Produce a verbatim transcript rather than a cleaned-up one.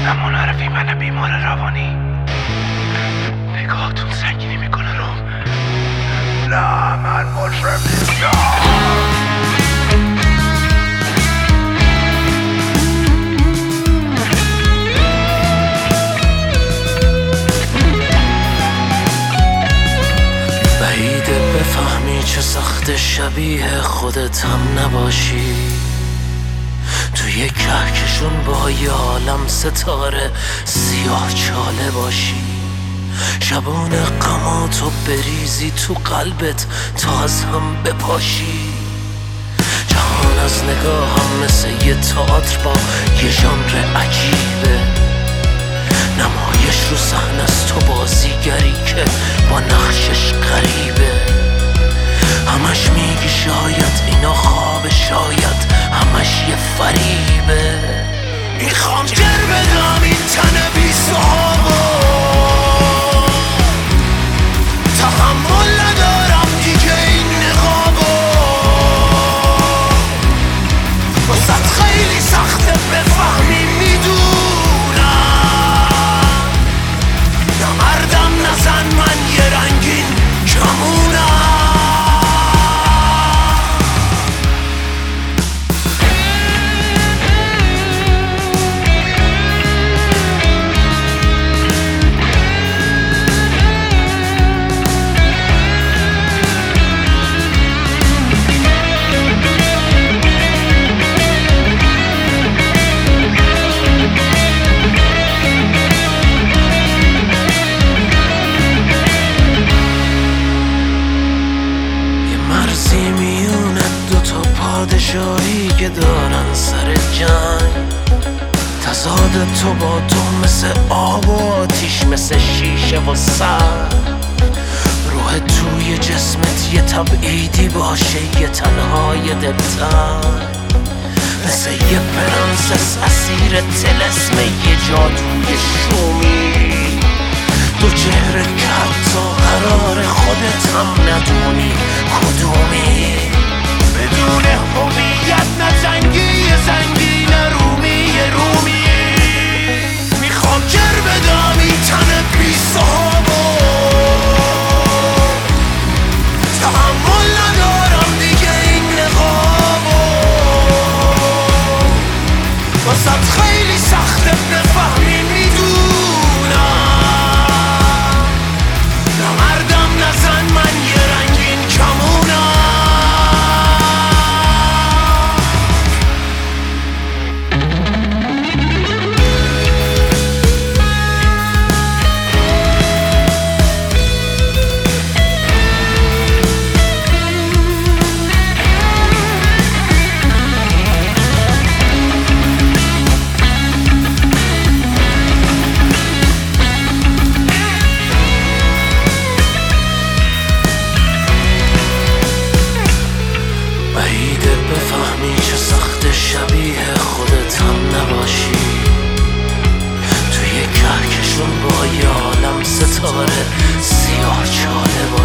زمان عرفی من بیمار روانی، نگاهتون سنگینی میکنه روم. نه من مجرم نیستم. بعیده بفهمی چه سخت شبیه خودت هم نباشی، توی کهکشون با یه عالم ستاره سیاه چاله باشی، شبون غماتو بریزی تو قلبت تا از هم بپاشی. جهان از نگاه هم مثل یه تئاتر با یه ژانر عجیبه، نمایش رو صحنه است تو بازیگری که با نقشش غریبه. همش میگی شاید اینا خواب، شاید همش یه فریبه. میخوام جر بدم این تن بی صحابو، تحمل ندارم دیگه این نقابو. واسه خیلی سخته بفهمی میدونم، نمردم نزن من یه رنگین کمونم. پادشاهی که دارن سر جنگ، تضاد تو با تو مثل آب و آتیش، مثل شیشه و سر. روح توی جسمت یه تبعیدی باشه، یه تنهای دلتن، مثل یه پرنسس اسیر طلسم یه جادوی شومی. دو چهره که حتی قرار خودت هم ندونی کدومی. بدون هویت نه زنگی زنگی نه رومی رومی. میخوام جر بدم این تن بی صحابو، تحمل ندارم دیگه این نقابو. واسه خیلی سخته بفهمی میدونم، نمردم نزن من یه رنگین کمونم. بفهمی چه سخت شبیه خودت هم نباشی، توی کهکشون با یه عالم ستاره سیاه چاله